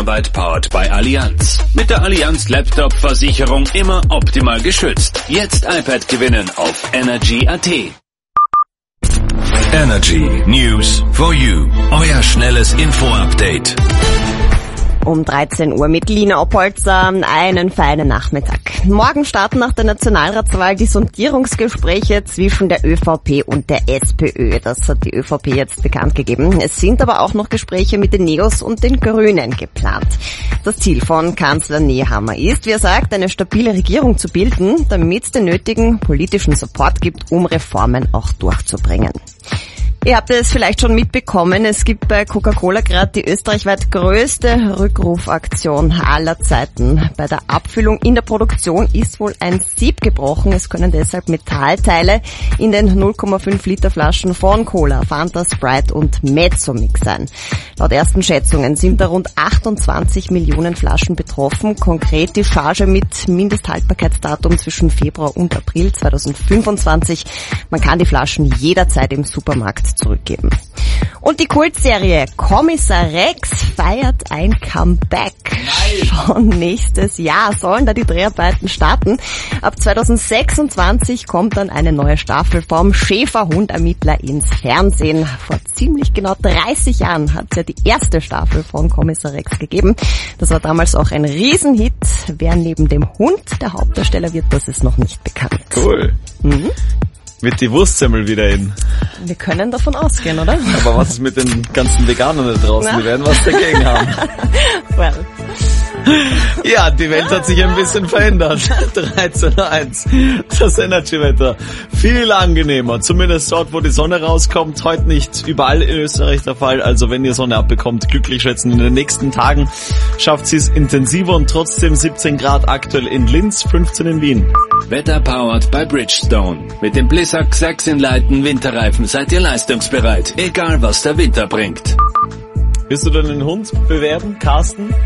Zusammenarbeit powered by Allianz. Mit der Allianz Laptop-Versicherung immer optimal geschützt. Jetzt iPad gewinnen auf Energy.at. Energy News for You. Euer schnelles Info-Update. Um 13 Uhr mit Lina Oppolzer, einen feinen Nachmittag. Morgen starten nach der Nationalratswahl die Sondierungsgespräche zwischen der ÖVP und der SPÖ. Das hat die ÖVP jetzt bekannt gegeben. Es sind aber auch noch Gespräche mit den Neos und den Grünen geplant. Das Ziel von Kanzler Nehammer ist, wie er sagt, eine stabile Regierung zu bilden, damit es den nötigen politischen Support gibt, um Reformen auch durchzubringen. Ihr habt es vielleicht schon mitbekommen, es gibt bei Coca-Cola gerade die österreichweit größte Rückrufaktion aller Zeiten. Bei der Abfüllung in der Produktion ist wohl ein Sieb gebrochen. Es können deshalb Metallteile in den 0,5 Liter Flaschen von Cola, Fanta, Sprite und Mezzomix sein. Laut ersten Schätzungen sind da rund 28 Millionen Flaschen betroffen. Konkret die Charge mit Mindesthaltbarkeitsdatum zwischen Februar und April 2025. Man kann die Flaschen jederzeit im Supermarkt zurückgeben. Und die Kultserie Kommissar Rex feiert ein Comeback. Schon nächstes Jahr sollen da die Dreharbeiten starten. Ab 2026 kommt dann eine neue Staffel vom Schäferhund-Ermittler ins Fernsehen. Vor ziemlich genau 30 Jahren hat es ja die erste Staffel von Kommissar Rex gegeben. Das war damals auch ein Riesenhit. Wer neben dem Hund der Hauptdarsteller wird, das ist noch nicht bekannt. Cool. Wird die Wurstsemmel wieder in? Wir können davon ausgehen, oder? Aber was ist mit den ganzen Veganern da draußen? Die werden was dagegen haben. Well. Ja, die Welt hat sich ein bisschen verändert. 13.01. Das Energy-Wetter. Viel angenehmer. Zumindest dort, wo die Sonne rauskommt. Heute nicht überall in Österreich der Fall. Also wenn ihr Sonne abbekommt, glücklich schätzen. In den nächsten Tagen schafft sie es intensiver und trotzdem 17 Grad aktuell in Linz, 15 in Wien. Wetter powered by Bridgestone. Mit dem Blizzak 6 Inlighten Winterreifen seid ihr leistungsbereit. Egal was der Winter bringt. Willst du deinen Hund bewerben, Carsten?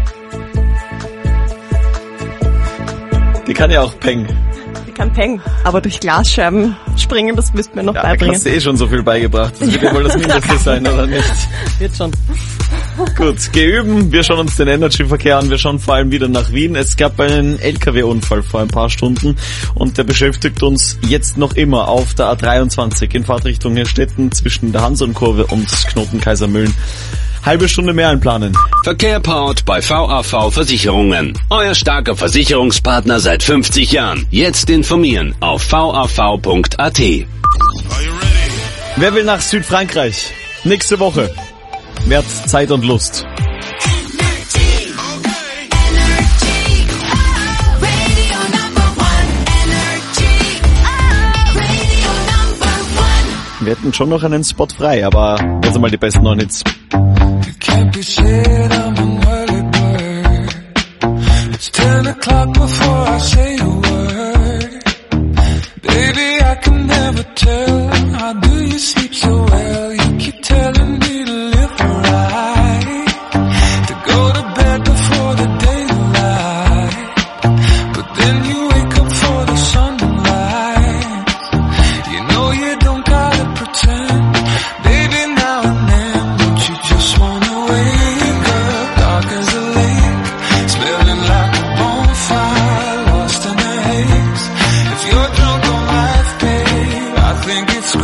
Die kann ja auch Peng. Die kann Peng, aber durch Glasscherben springen, das müssten wir noch beibringen. Da hast du schon so viel beigebracht. Das wird ja wohl das Mindeste sein, oder nicht? Wird schon. Gut, geh üben. Wir schauen uns den Energy-Verkehr an. Wir schauen vor allem wieder nach Wien. Es gab einen LKW-Unfall vor ein paar Stunden und der beschäftigt uns jetzt noch immer auf der A23 in Fahrtrichtung Herstetten zwischen der Hanson-Kurve und Knoten Kaisermühlen. Halbe Stunde mehr einplanen. Verkehr powered bei VAV Versicherungen. Euer starker Versicherungspartner seit 50 Jahren. Jetzt informieren auf vav.at. Wer will nach Südfrankreich? Nächste Woche. Wer hat Zeit und Lust? Wir hätten schon noch einen Spot frei, aber jetzt einmal die besten 9 Hits. Can't be shit, I'm an early bird. It's 10 o'clock before I say a word. Baby, I can never tell. How do you sleep so well? You keep telling me to live right, to go to bed before the daylight. But then you wake up for the sunlight. You know you don't gotta pretend. Baby, now and then, don't you just wanna wake up dark as a lake, smelling like a bonfire, lost in the haze. If you're drunk on life, babe, I think it's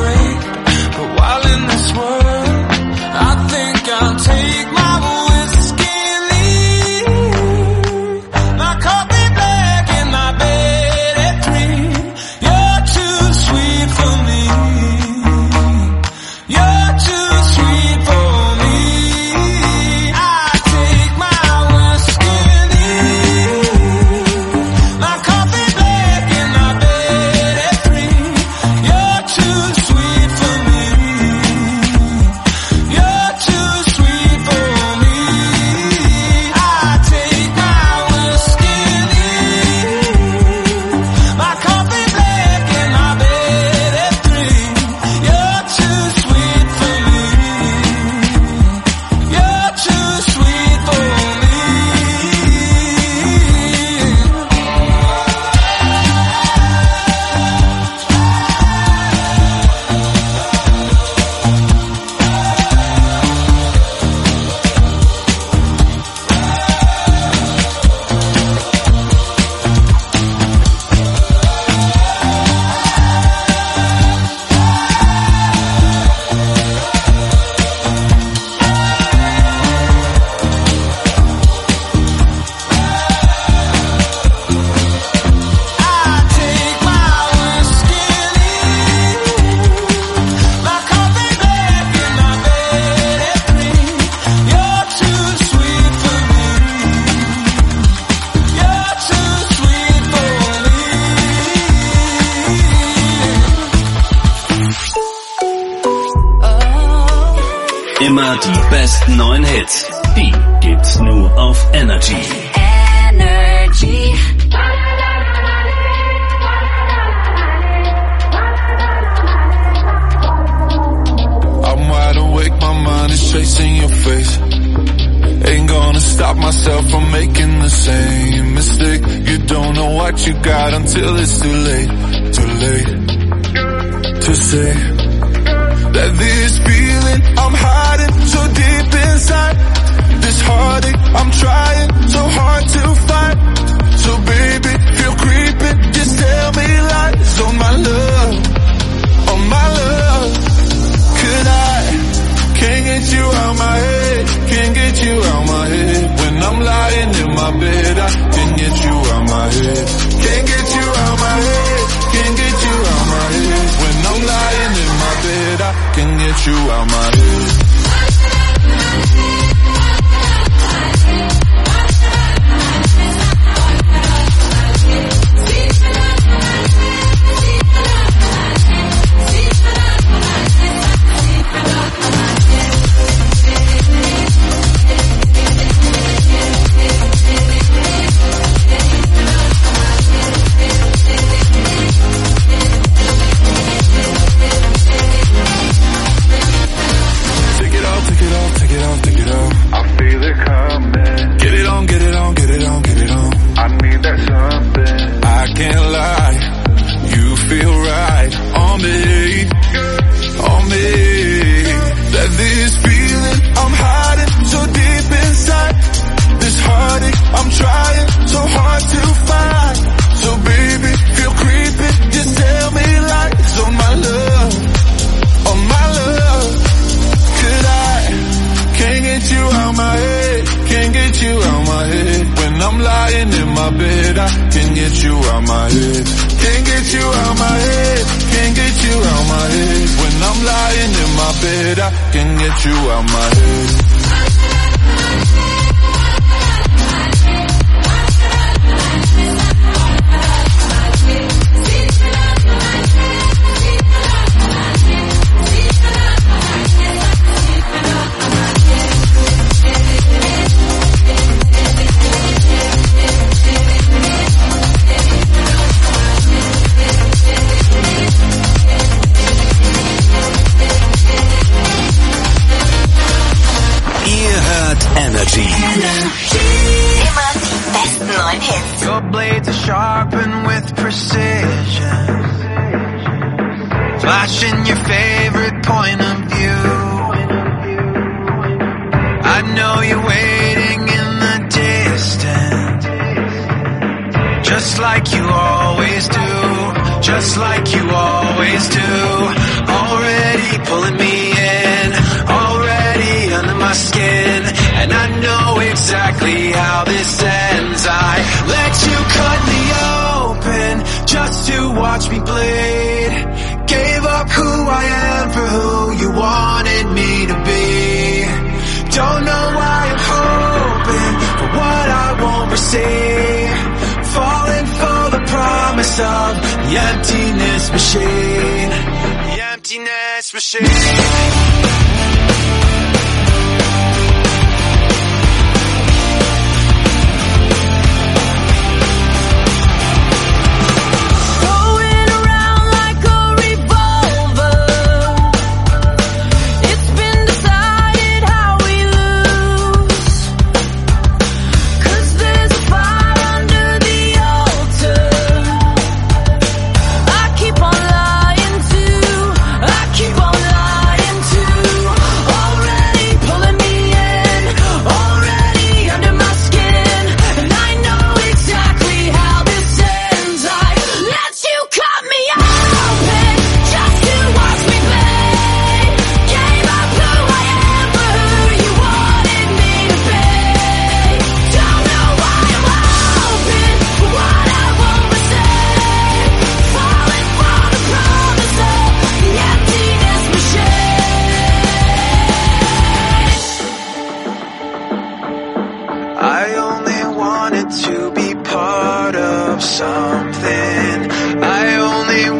Immer die besten neuen Hits. Die gibt's nur auf Energy. Energy. I'm wide awake, my mind is chasing your face. Ain't gonna stop myself from making the same mistake. You don't know what you got until it's too late to say that this feeling I'm hiding so deep inside, this heartache I'm trying so hard to fight. So baby, feel creeping, just tell me lies on my love, on my love. Could can't get you out my head, can't get you out my head. When I'm lying in my bed, I can't get you out my head. Can't get you out my head, can't get you out my head. When I'm lying in my bed, I can get you out my head.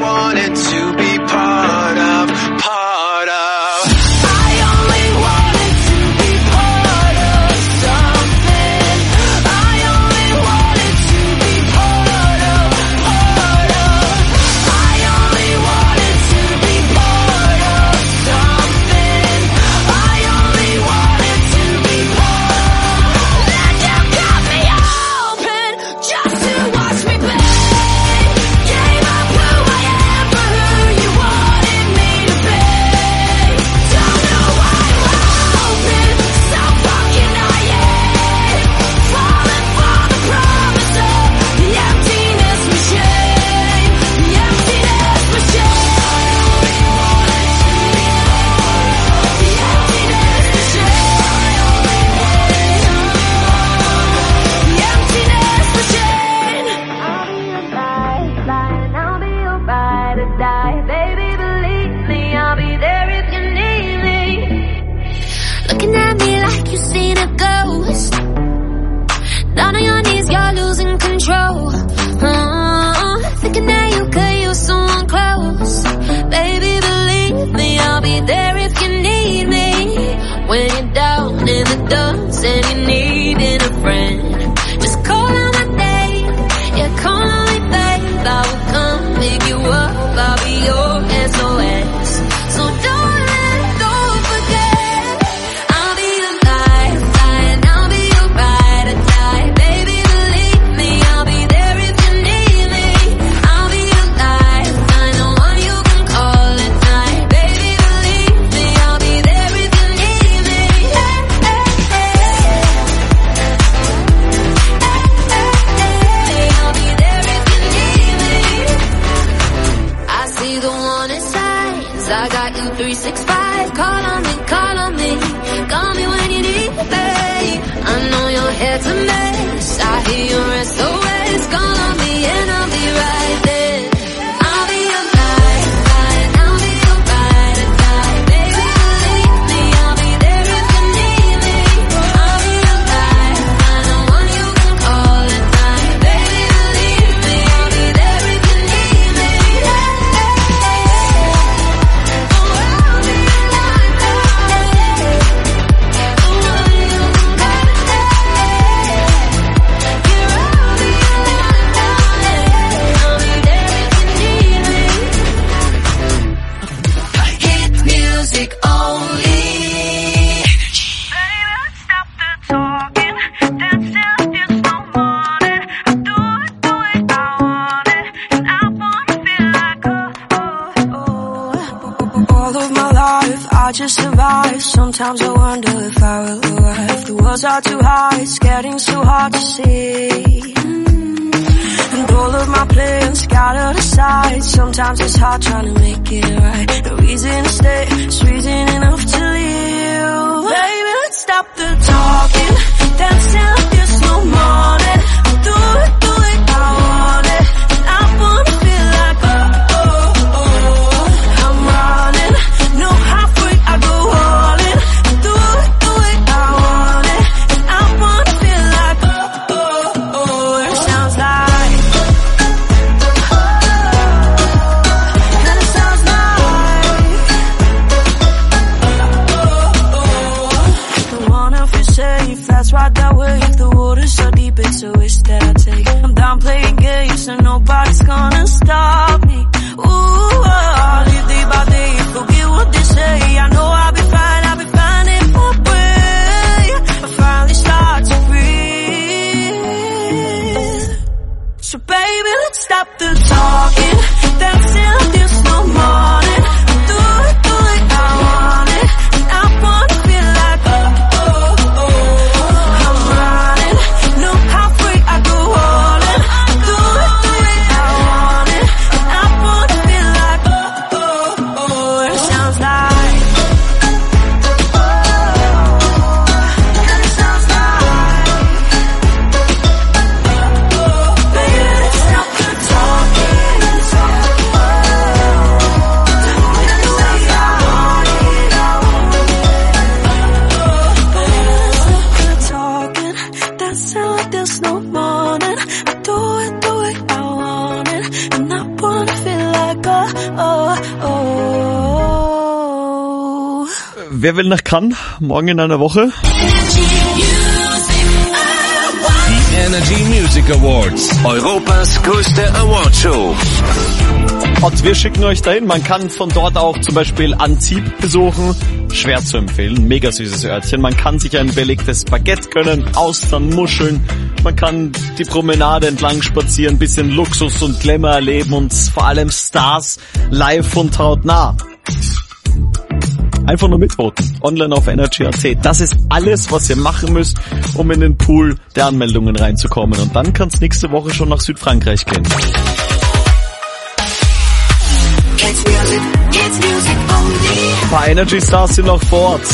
I only wanted 365. Call on me, call on me. Call me when you need me, babe. I know your head's a mess. I hear your SOS. Call on me and I'll be right there. I'll be your guide, I'll be your ride or die. Baby, believe me, I'll be there if you need me. I'll be your guide, I'm the one you can call at night. Baby, believe me, I'll be there if you need me. Hit music only. Baby, let's stop the talking. Dancing is no morning. I do it, I want it. And I wanna feel like All of my life, I just survive. Sometimes I wonder if I will arrive. The walls are too high, it's getting so hard to see. And all of my plans scattered aside. Sometimes it's hard trying to make it right. No reason to stay, it's reason enough to leave. Baby, let's stop the talking. Dancing like there's no morning. Do it, I want it. And I wanna feel like I'm running. No halfway, I go all in. Do it, I want it. And I wanna feel like it sounds like. And it sounds like. Don't wanna feel safe, that's right that way. If the water's so deep, it's a risk that I take. I'm done playing games, and nobody's gonna stop me. Ooh, I'll live day by day, forget what they say. I know I'll be fine in my way. I finally start to breathe. So baby, let's stop the talking. Dancing like there's no morning. Do it, I want it. And I wanna feel like I'm running. No halfway, I go all in. Do it, I want it. And I wanna feel like it sounds like. And it sounds like. Baby, let's stop the talking. And it sounds talking, dancing like there's no morning. I do it, I want it. And I wanna feel like Wer will nach Cannes? Morgen in einer Woche? Die Energy Music Awards. Europas größte Awardshow. Und wir schicken euch dahin. Man kann von dort auch zum Beispiel Antibes besuchen. Schwer zu empfehlen. Mega süßes Örtchen. Man kann sich ein belegtes Baguette gönnen, Austern, Muscheln. Man kann die Promenade entlang spazieren, bisschen Luxus und Glamour erleben und vor allem Stars live und hautnah. Einfach nur mitvoten. Online auf Energy.at. Das ist alles, was ihr machen müsst, um in den Pool der Anmeldungen reinzukommen. Und dann kann es nächste Woche schon nach Südfrankreich gehen. Ein paar Energy Stars sind noch vor Ort.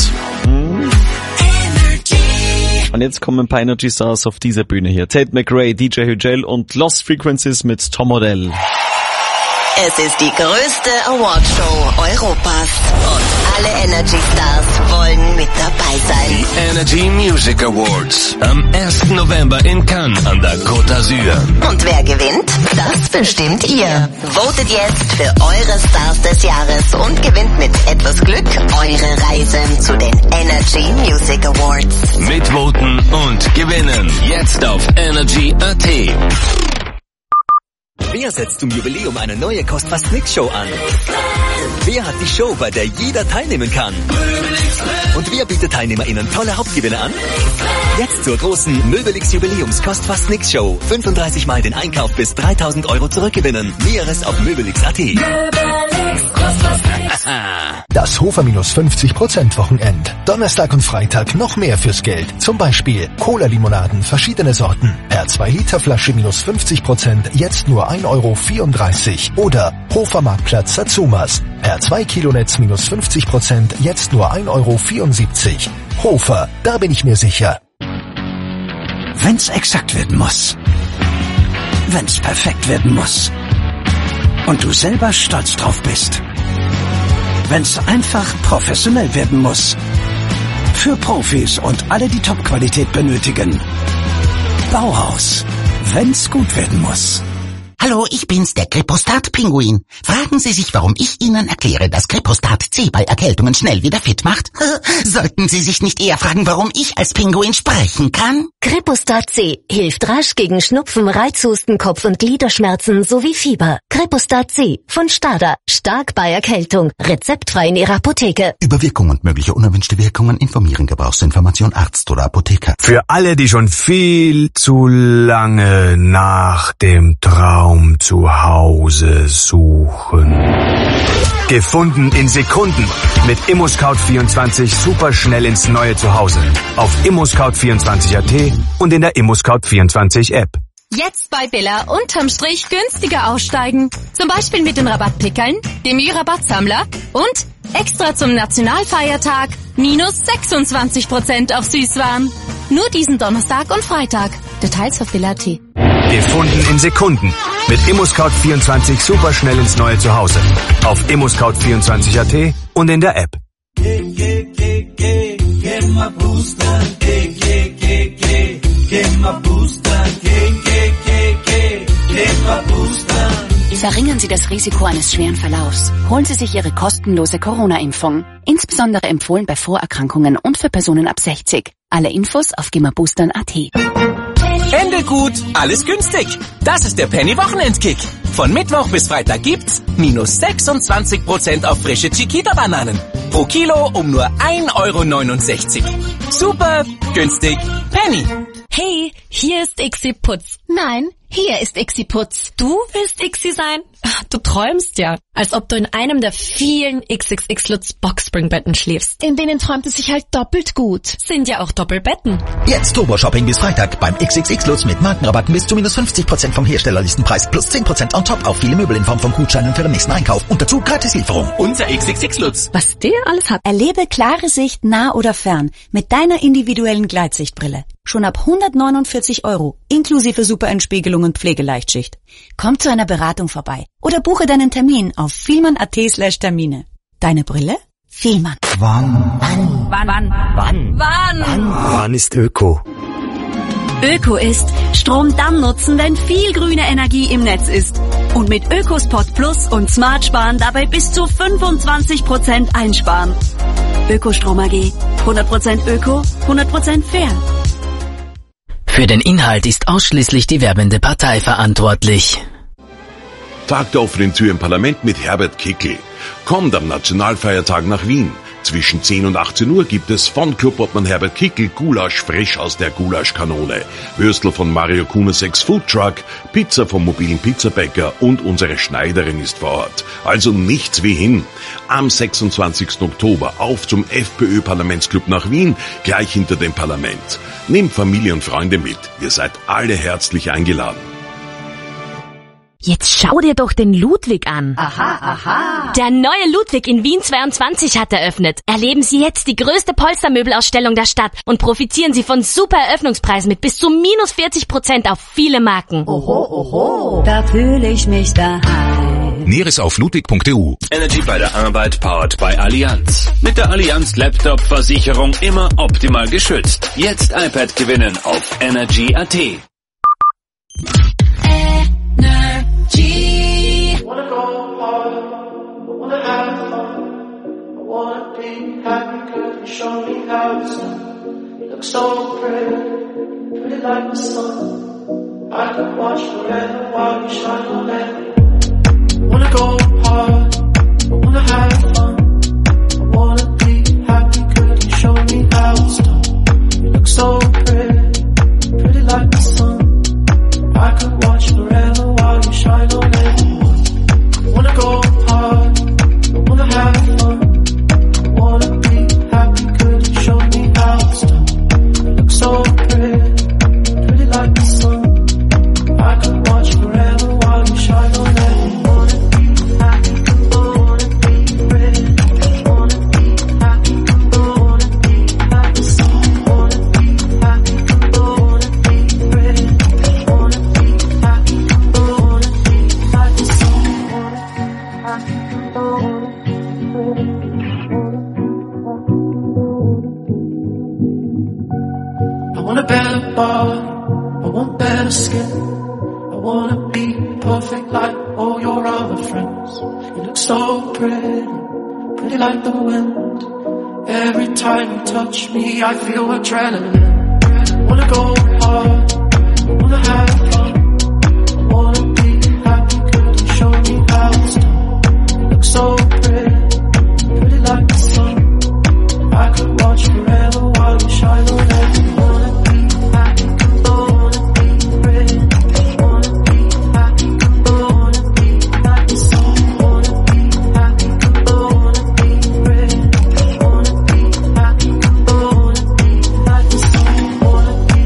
Und jetzt kommen ein paar Energy Stars auf dieser Bühne hier. Tate McRae, DJ Hugel und Lost Frequencies mit Tom Odell. Es ist die größte Awardshow Europas und alle Energy Stars wollen mit dabei sein. Die Energy Music Awards. Am 1. November in Cannes an der Côte d'Azur. Und wer gewinnt? Das bestimmt ihr. Votet jetzt für eure Stars des Jahres und gewinnt mit etwas Glück eure Reise zu den Energy Music Awards. Mitvoten und gewinnen. Jetzt auf Energy.at. Wer setzt zum Jubiläum eine neue Kost-Fast-Nix-Show an? Wer hat die Show, bei der jeder teilnehmen kann? Und wer bietet TeilnehmerInnen tolle Hauptgewinne an? Jetzt zur großen Möbelix Jubiläums Kost-Fast-Nix-Show. 35 Mal den Einkauf bis 3.000 € zurückgewinnen. Näheres auf möbelix.at. Das Hofer-50% Wochenend. Donnerstag und Freitag noch mehr fürs Geld. Zum Beispiel Cola-Limonaden, verschiedene Sorten. Per 2-Liter-Flasche -50%, jetzt nur 1,34 € Oder Hofer Marktplatz Satsumas. Per 2 Kilo Netz minus 50%, jetzt nur 1,74 €. Hofer, da bin ich mir sicher. Wenn's exakt werden muss. Wenn's perfekt werden muss. Und du selber stolz drauf bist. Wenn's einfach professionell werden muss. Für Profis und alle, die Top-Qualität benötigen. Bauhaus. Wenn's gut werden muss. Hallo, ich bin's, der Kripostat-Pinguin. Fragen Sie sich, warum ich Ihnen erkläre, dass Kripostat C bei Erkältungen schnell wieder fit macht? Sollten Sie sich nicht eher fragen, warum ich als Pinguin sprechen kann? Kripostat C hilft rasch gegen Schnupfen, Reizhusten, Kopf- und Gliederschmerzen sowie Fieber. Kripostat C von Stada. Stark bei Erkältung. Rezeptfrei in Ihrer Apotheke. Über Wirkung und mögliche unerwünschte Wirkungen informieren. Gebrauchsinformation Arzt oder Apotheker. Für alle, die schon viel zu lange nach dem Traum zu Hause suchen. Gefunden in Sekunden. Mit ImmoScout24 super schnell ins neue Zuhause. Auf ImmoScout24.at und in der ImmoScout24 App. Jetzt bei Billa unterm Strich günstiger aussteigen. Zum Beispiel mit den Rabattpickeln, dem Rabattsammler und extra zum Nationalfeiertag minus 26% auf Süßwaren. Nur diesen Donnerstag und Freitag. Details auf Billa.at. Gefunden in Sekunden. Mit ImmoScout24 super schnell ins neue Zuhause. Auf ImmoScout24.at und in der App. Verringern Sie das Risiko eines schweren Verlaufs. Holen Sie sich Ihre kostenlose Corona-Impfung. Insbesondere empfohlen bei Vorerkrankungen und für Personen ab 60. Alle Infos auf gimmerboostern.at. Ende gut, alles günstig. Das ist der Penny-Wochenendkick. Von Mittwoch bis Freitag gibt's minus 26% auf frische Chiquita-Bananen. Pro Kilo um nur 1,69 €. Super günstig. Penny. Hey, hier ist Ixi Putz. Nein, hier ist Ixi Putz. Du willst Ixi sein? Du träumst ja, als ob du in einem der vielen XXX Lutz Boxspringbetten schläfst. In denen träumt es sich halt doppelt gut. Sind ja auch Doppelbetten. Jetzt Turbo-Shopping bis Freitag beim XXX Lutz mit Markenrabatten bis zu minus 50% vom Herstellerlistenpreis plus 10% on top auf viele Möbel in Form von Gutscheinen für den nächsten Einkauf und dazu Gratislieferung. Unser XXX Lutz. Was der alles hat. Erlebe klare Sicht nah oder fern mit deiner individuellen Gleitsichtbrille. Schon ab 149 €, inklusive Superentspiegelung und Pflegeleichtschicht. Komm zu einer Beratung vorbei oder buche deinen Termin auf vielmann.at/Termine. Deine Brille? Vielmann. Wann ist Öko? Öko ist Strom dann nutzen, wenn viel grüne Energie im Netz ist. Und mit Ökospot Plus und Smart Sparen dabei bis zu 25% einsparen. Ökostrom AG. 100% Öko, 100% fair. Für den Inhalt ist ausschließlich die werbende Partei verantwortlich. Tag der offenen Tür im Parlament mit Herbert Kickl. Kommt am Nationalfeiertag nach Wien. Zwischen 10 und 18 Uhr gibt es von Clubobmann Herbert Kickl Gulasch frisch aus der Gulaschkanone, Würstel von Mario Kunaseks Foodtruck, Pizza vom mobilen Pizzabäcker und unsere Schneiderin ist vor Ort. Also nichts wie hin. Am 26. Oktober auf zum FPÖ-Parlamentsclub nach Wien, gleich hinter dem Parlament. Nehmt Familie und Freunde mit. Ihr seid alle herzlich eingeladen. Jetzt schau dir doch den Ludwig an. Aha. Der neue Ludwig in Wien 22 hat eröffnet. Erleben Sie jetzt die größte Polstermöbelausstellung der Stadt und profitieren Sie von super Eröffnungspreisen mit bis zu minus 40% auf viele Marken. Oho. Da fühle ich mich daheim. Näheres auf ludwig.eu. Energy bei der Arbeit powered by Allianz. Mit der Allianz Laptop-Versicherung immer optimal geschützt. Jetzt iPad gewinnen auf Energy.at. I wanna go hard, I wanna have fun, I wanna be happy, girl, you show me how it's done. You look so pretty like the sun. I could watch forever while you shine on everyone. I wanna go hard, I wanna have fun, I wanna be happy, girl, you show me how it's done. You look so pretty like the sun. I could watch forever while you shine on everyone. I wanna go hard, I wanna have fun, I wanna be happy, could you show me how it's done? You look so pretty like the sun. I could watch forever while you shine on be perfect like all your other friends. You look so pretty, pretty like the wind. Every time you touch me, I feel adrenaline. Wanna go hard, wanna have fun, wanna be happy. Could you show me how it's done? You look so pretty, pretty like the sun. I could watch forever while you shine on everyone. Wanna be happy, wanna be pretty, wanna be happy, wanna be like the sun. Wanna be happy, wanna be pretty, wanna be happy, wanna be like the sun. Wanna be,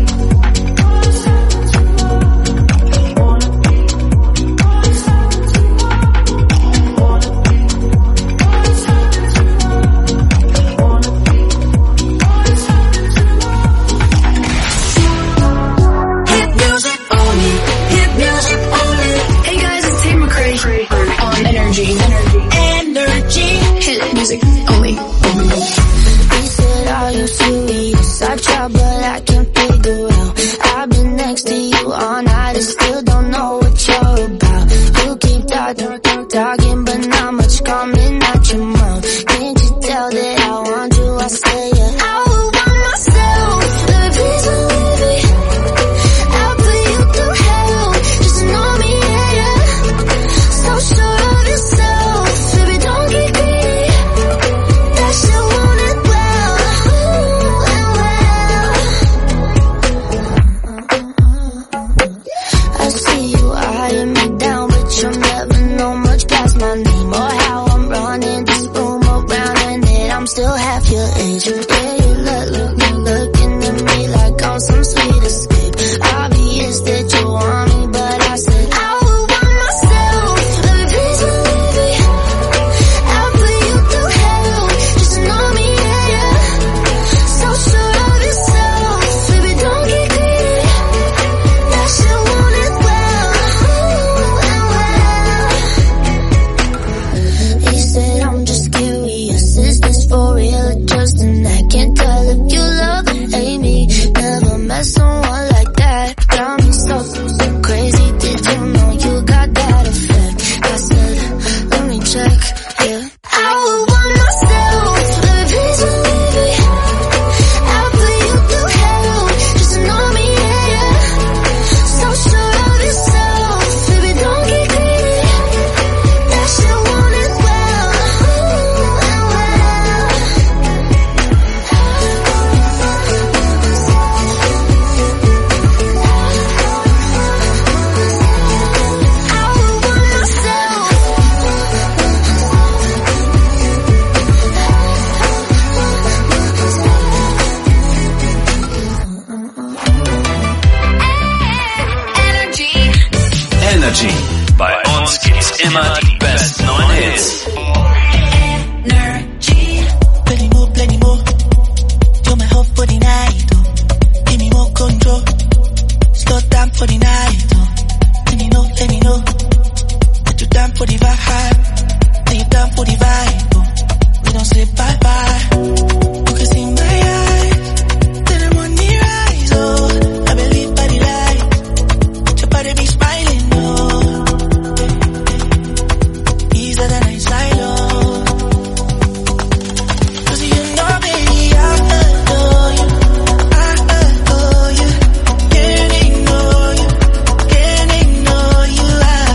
music only. He said, are you serious? I tried, but I can't figure out. I've been next to you all night and still don't know what you're about. You keep talking, but not much coming out your mouth. Can't you tell that I want you? I say, yeah, I would want myself. Baby, please believe me. I'll put you through hell. Just know me, yeah, yeah. So sure of yourself. Baby, don't get greedy. That shit want it well. I see you eyeing me down, but you'll never know much past my name or how I'm running this room around, and that I'm still half your age. Yeah, you looking at me like I'm some sweet escape. Obvious that you want me, but I said I would want myself. Baby, please believe me. I'll put you through hell. Just know me, yeah, yeah. So sure of yourself. Baby, don't get greedy. That shit want it well. He said, I'm just curious. Is this for real or just an act? Can't tell if you love or hate me. Never met someone like that. Got me so crazy. Did you know you got that effect? I said, let me check. Yeah. I would want myself. Baby, please believe me. I'll put you through hell. Just know me, yeah, yeah. So sure of yourself. Baby, don't get greedy. That shit want it well. I would want myself. Energy. Bei uns gibt's immer die besten neuen Hits. Plenty more. You're my hope for the night, oh. Give me more control. Slow down for the night, oh. Let me know. That you down for the vibe. Are you down for the vibe, oh. We don't say bye-bye. You can see my eyes. Then I'm on the rise, oh. I believe by the light. Your body be smiling, oh. Easier than I slide, oh. Can't ignore you.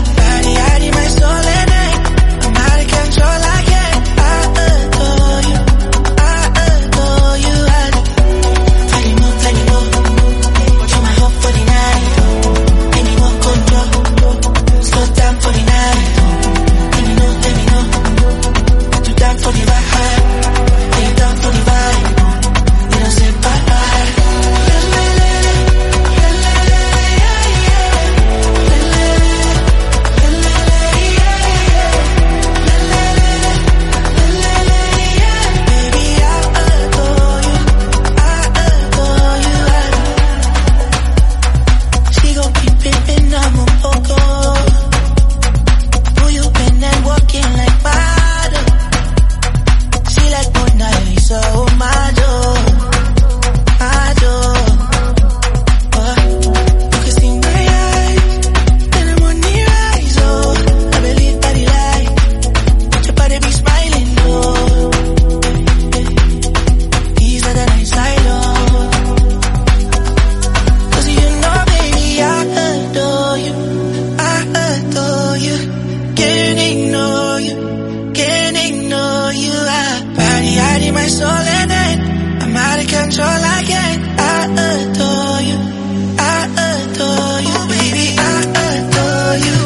can't ignore you, can't ignore you. Body hiding my soul and then I'm out of control again. I adore you, I adore you, baby, I adore you.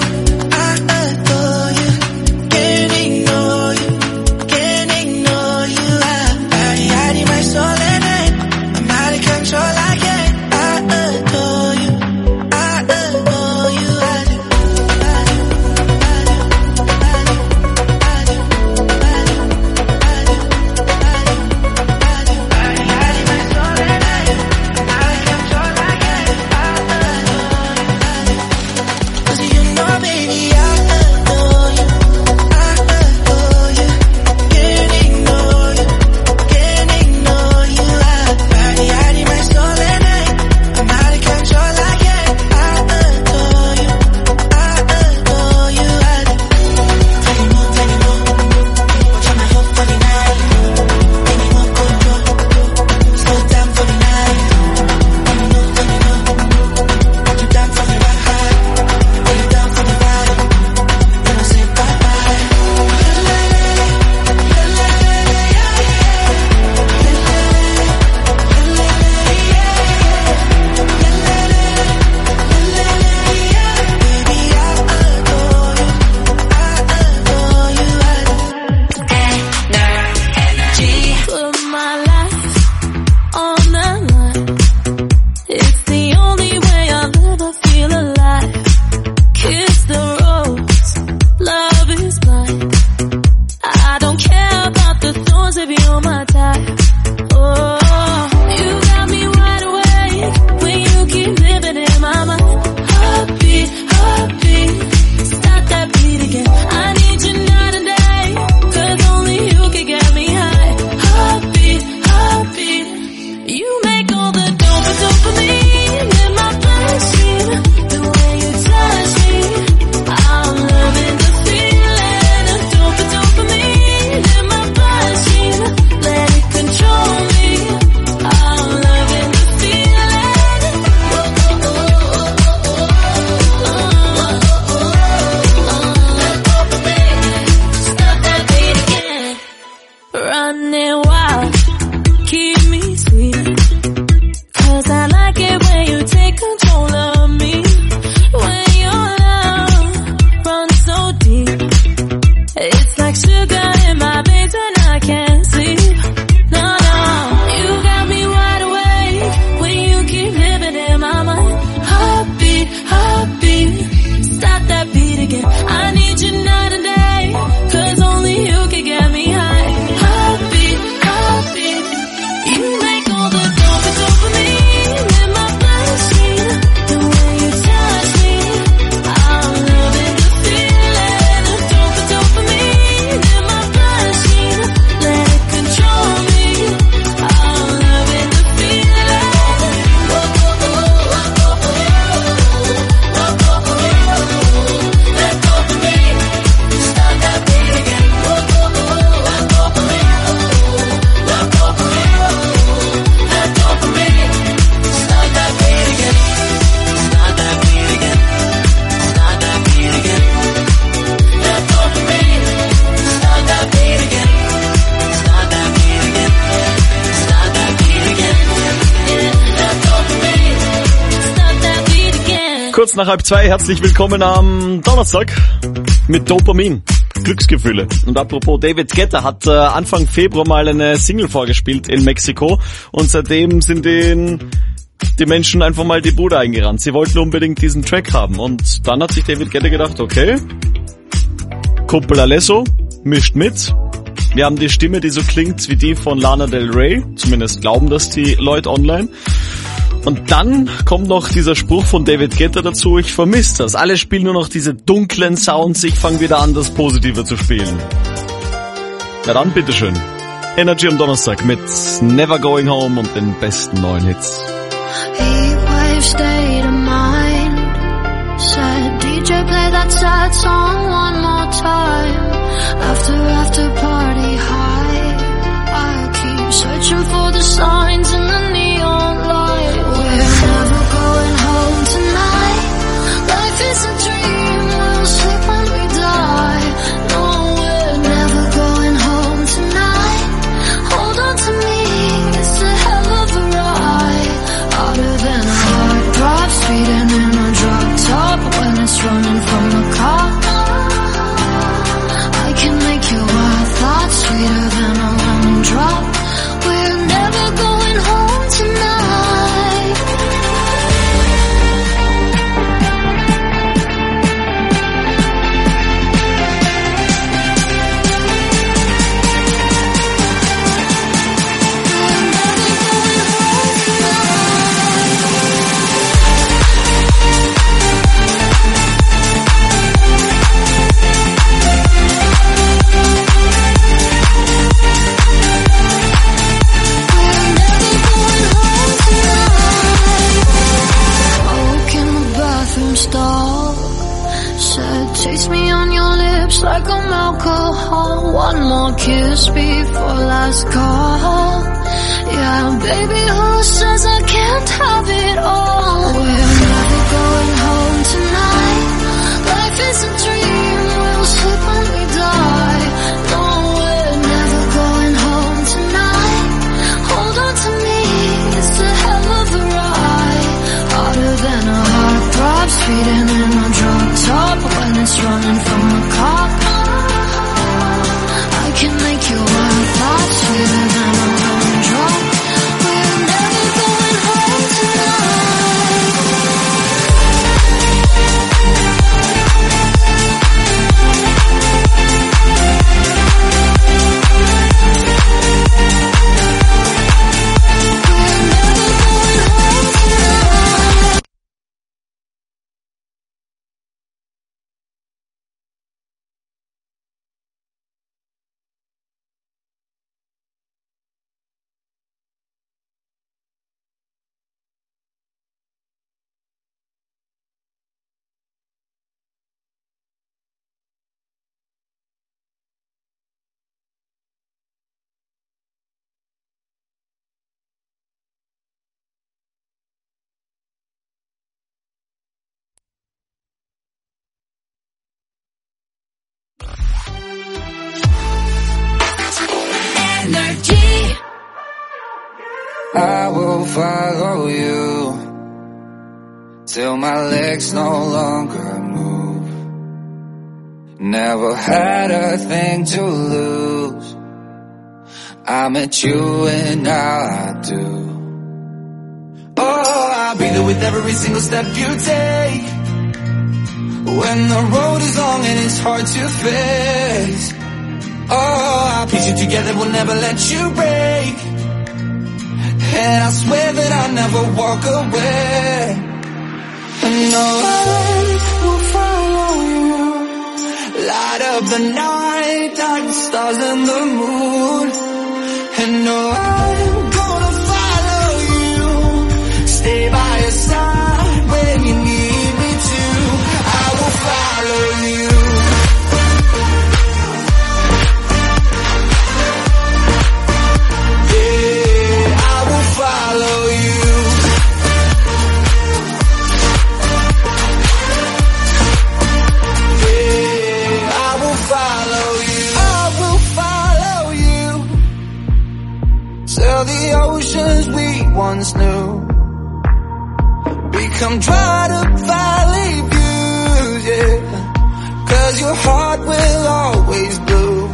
Kurz nach 1:30, herzlich willkommen am Donnerstag mit Dopamin, Glücksgefühle. Und apropos, David Guetta hat Anfang Februar mal eine Single vorgespielt in Mexiko und seitdem sind die Menschen einfach mal die Bude eingerannt. Sie wollten unbedingt diesen Track haben und dann hat sich David Guetta gedacht, okay, Kumpel Alesso mischt mit. Wir haben die Stimme, die so klingt wie die von Lana Del Rey, zumindest glauben das die Leute online. Und dann kommt noch dieser Spruch von David Guetta dazu, ich vermisse das. Alle spielen nur noch diese dunklen Sounds, ich fange wieder an, das Positive zu spielen. Na dann, bitteschön. Energy am Donnerstag mit Never Going Home und den besten neuen Hits. Heatwave state of mind. Said DJ play that sad song one more time. After party high. I keep searching for the signs in the neon light. We're never going home tonight. Life is a dream, we'll sleep when we die. Taste me on your lips like I'm alcohol. One more kiss before last call. Yeah, baby, who says I can't have it all? We're never going home tonight. Life is a dream, we'll sleep when we die. No, we're never going home tonight. Hold on to me, it's a hell of a ride. Harder than a heartthrob, speeding in a drop top. When it's running from a cop, I can make you wild pop, sweeter than a rum drop. We're never going home tonight. I will follow you till my legs no longer move. Never had a thing to lose. I met you and now I do. Oh, I'll be there with every single step you take. When the road is long and it's hard to face. Oh, I'll piece you together, we'll never let you break. And I swear that I'll never walk away. And no, I will follow you. Light up the night like the stars and the moon. And no, I'm gonna follow you. Stay by your side when you need me to. I will follow you. The oceans we once knew become dry to valley views, yeah. 'Cause your heart will always bloom.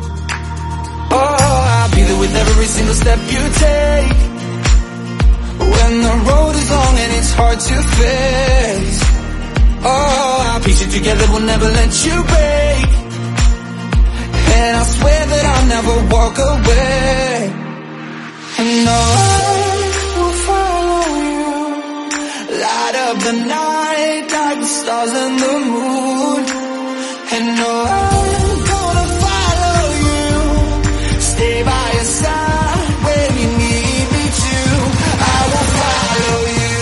Oh, I'll be there with every single step you take. When the road is long and it's hard to face. Oh, I'll piece it together, we'll never let you break. And I swear that I'll never walk away. And I will follow you. Light up the night like the stars and the moon. And no, I'm gonna follow you. Stay by your side when you need me to. I will follow you.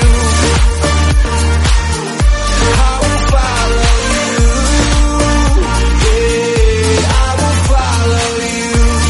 I will follow you. Yeah, I will follow you.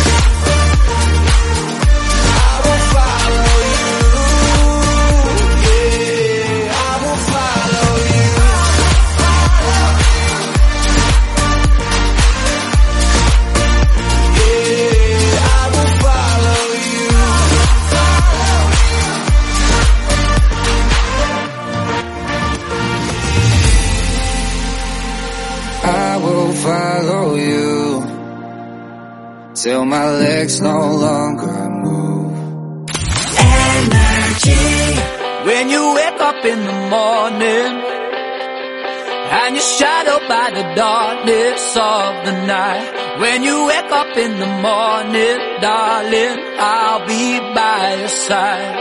Follow you till my legs no longer move. Energy. When you wake up in the morning and you're shadowed by the darkness of the night. When you wake up in the morning, darling, I'll be by your side.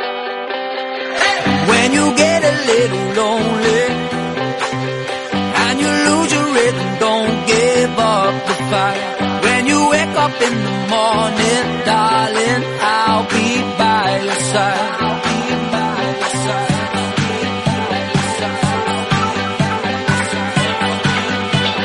When you get a little lonely and you lose your rhythm, don't give up the fight. When you wake up in the morning, darling, I'll be by your side. I'll be by your side.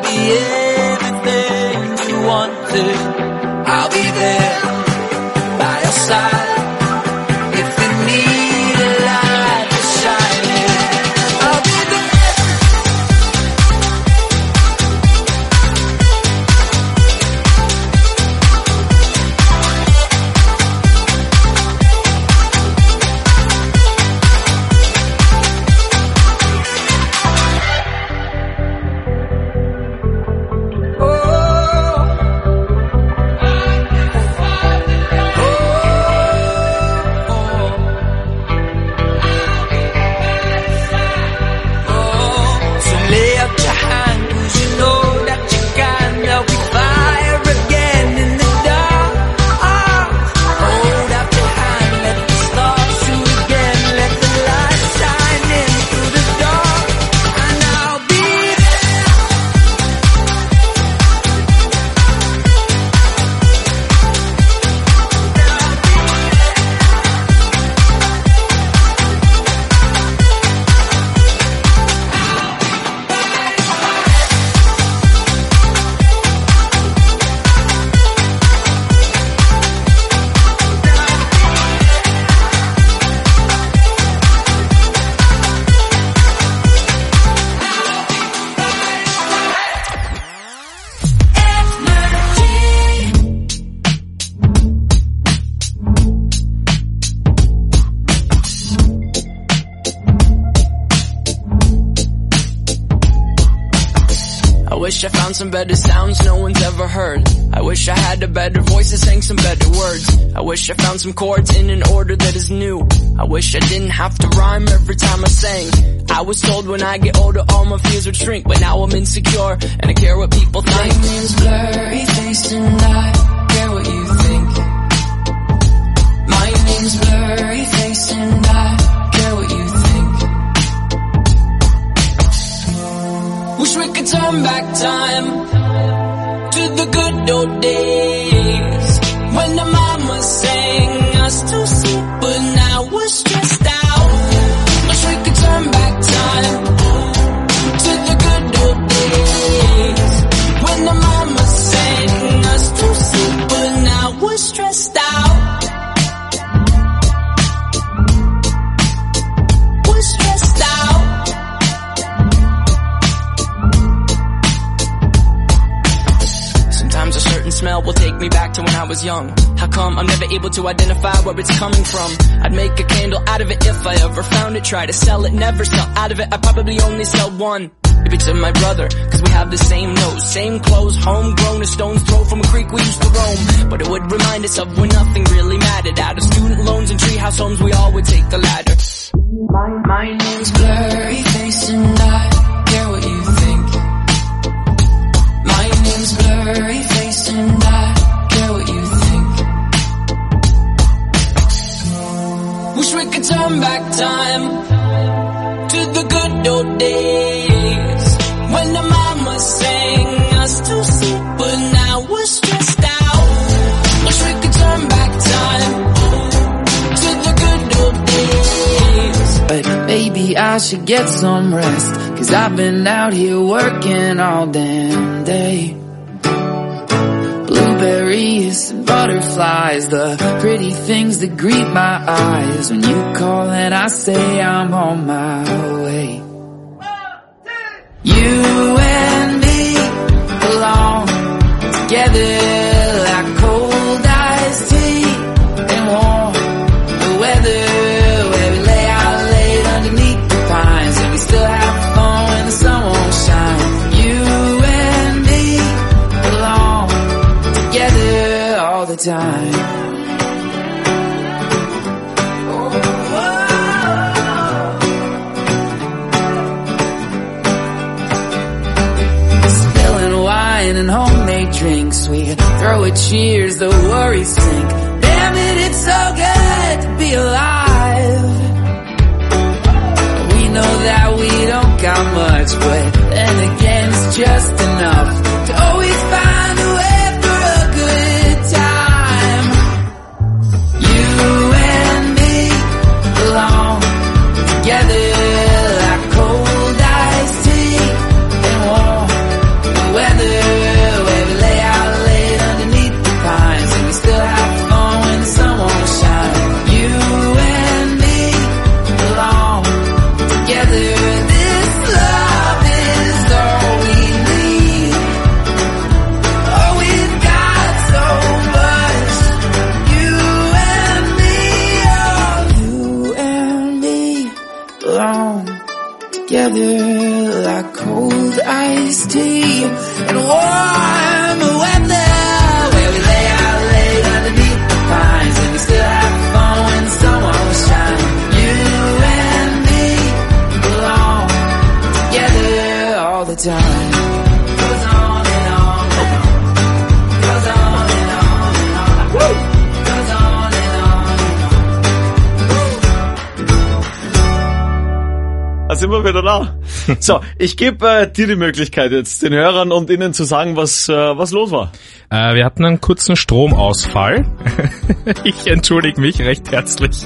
be everything you wanted. I'll be there by your side. If you need a light to shine in, I'll be there. I found some better sounds no one's ever heard. I wish I had a better voice that sang some better words. I wish I found some chords in an order that is new. I wish I didn't have to rhyme every time I sang. I was told when I get older all my fears would shrink, but now I'm insecure and I care what people think. My name's blurry faced and I care what you think. My name's blurry faced and I care what you think. Wish we could turn back time to the good old days when the mama sang us to sleep, but now we're stressed out. Wish we could turn back time to the good old days when the mama sang us to sleep, but now we're stressed out. We're stressed out. Sometimes a certain smell will take me back to when I was young. How come I'm never able to identify where it's coming from? I'd make a candle out of it if I ever found it. Try to sell it, never sell out of it. I probably only sell one. Maybe to my brother, cause we have the same nose, same clothes, homegrown, a stone's throw from a creek we used to roam. But it would remind us of when nothing really mattered. Out of student loans and treehouse homes, we all would take the ladder. My name's blurry face and I care what you think. My name's blurry face and I care what you think. Wish we could turn back time to the good old days when the mama sang us to sleep, but now we're stressed out. Wish we could turn back time to the good old days. But maybe I should get some rest, cause I've been out here working all damn day. Blueberries and butterflies, the pretty things that greet my eyes. When you call and I say I'm on my way. You and me belong together like cold iced tea and warm the weather, where we lay out late underneath the pines and we still have fun when the sun won't shine. You and me belong together all the time. And homemade drinks, we throw a cheers, the worries sink. Damn it, it's so good to be alive. We know that we don't got much, but then again it's just enough to always find a way for a good time. You and me belong together like cold iced tea and warm the together like cold iced tea and warm weather, where we lay out late underneath the pines and we still have fun when the sun won't shine. You and me belong together all the time. Goes on and on and on. Goes on and on and on. Woo! Goes on and on and on. Da sind wir wieder da. So, ich gebe dir die Möglichkeit jetzt, den Hörern und Ihnen zu sagen, was los war. Wir hatten einen kurzen Stromausfall. Ich entschuldige mich recht herzlich.